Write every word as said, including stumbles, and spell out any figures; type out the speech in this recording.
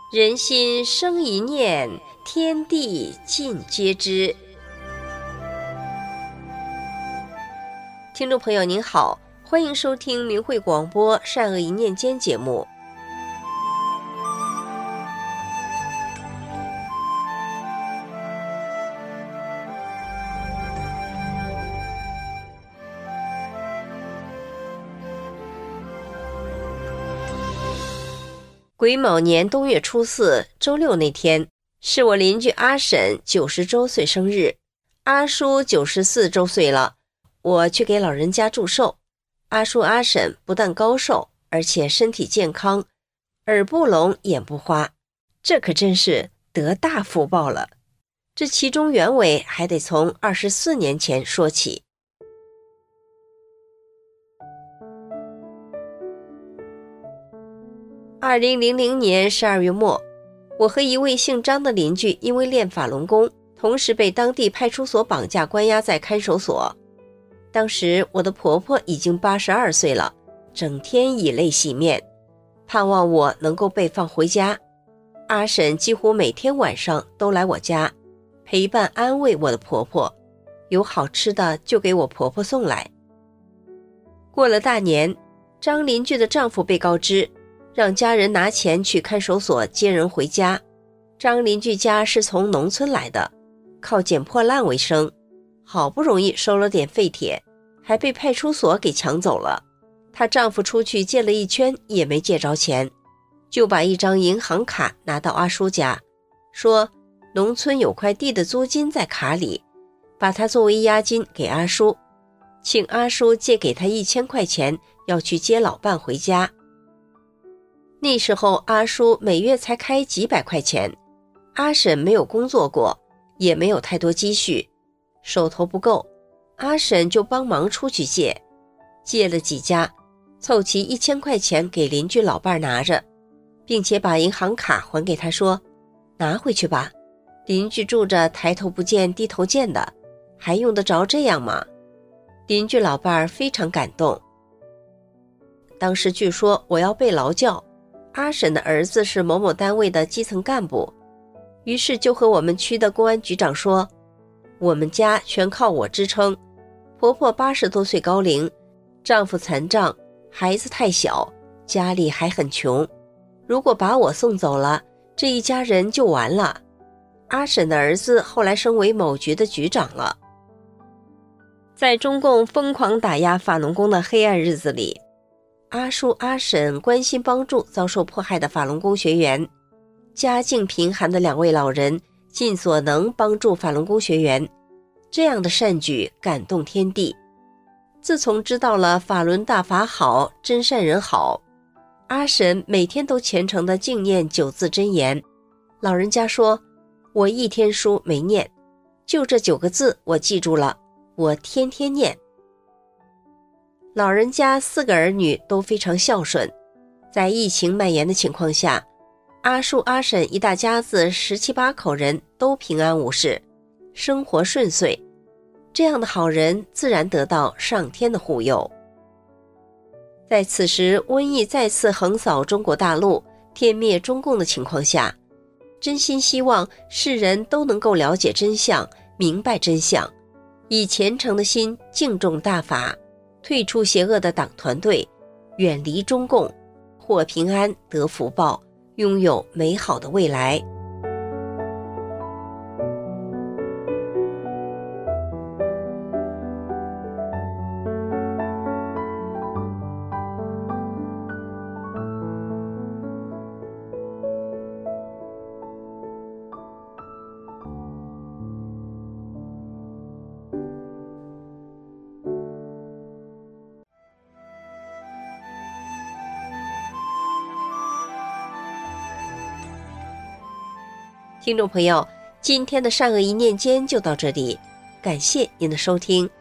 人心生一念，天地尽皆知。听众朋友您好，欢迎收听明慧广播善恶一念间节目。癸卯年冬月初四周六那天，是我邻居阿婶九十周岁生日，阿叔九十四周岁了。我去给老人家祝寿，阿叔阿婶不但高寿，而且身体健康，耳不聋眼不花，这可真是得大福报了。这其中原委还得从二十四年前说起。二零零零年十二月末，我和一位姓张的邻居因为练法轮功，同时被当地派出所绑架关押在看守所。当时我的婆婆已经八十二岁了，整天以泪洗面，盼望我能够被放回家。阿婶几乎每天晚上都来我家，陪伴安慰我的婆婆，有好吃的就给我婆婆送来。过了大年，张邻居的丈夫被告知让家人拿钱去看守所接人回家。张邻居家是从农村来的，靠捡破烂为生，好不容易收了点废铁，还被派出所给抢走了。她丈夫出去借了一圈也没借着钱，就把一张银行卡拿到阿叔家，说农村有块地的租金在卡里，把它作为押金给阿叔，请阿叔借给他一千块钱，要去接老伴回家。那时候阿叔每月才开几百块钱，阿婶没有工作过，也没有太多积蓄，手头不够，阿婶就帮忙出去借，借了几家，凑齐一千块钱给邻居老伴拿着，并且把银行卡还给他，说拿回去吧，邻居住着抬头不见低头见的，还用得着这样吗？邻居老伴非常感动。当时据说我要被劳教，阿婶的儿子是某某单位的基层干部，于是就和我们区的公安局长说，我们家全靠我支撑，婆婆八十多岁高龄，丈夫残障，孩子太小，家里还很穷，如果把我送走了，这一家人就完了。阿婶的儿子后来升为某局的局长了。在中共疯狂打压法轮功的黑暗日子里，阿叔阿婶关心帮助遭受迫害的法轮功学员，家境贫寒的两位老人尽所能帮助法轮功学员，这样的善举感动天地。自从知道了法轮大法好，真善人好，阿婶每天都虔诚地静念九字真言。老人家说，我一天书没念，就这九个字我记住了，我天天念。老人家四个儿女都非常孝顺，在疫情蔓延的情况下，阿叔阿婶一大家子十七八口人都平安无事，生活顺遂，这样的好人自然得到上天的护佑。在此时瘟疫再次横扫中国大陆，天灭中共的情况下，真心希望世人都能够了解真相，明白真相，以虔诚的心敬重大法，退出邪恶的党团队，远离中共，获平安得福报，拥有美好的未来。听众朋友，今天的善恶一念间就到这里，感谢您的收听，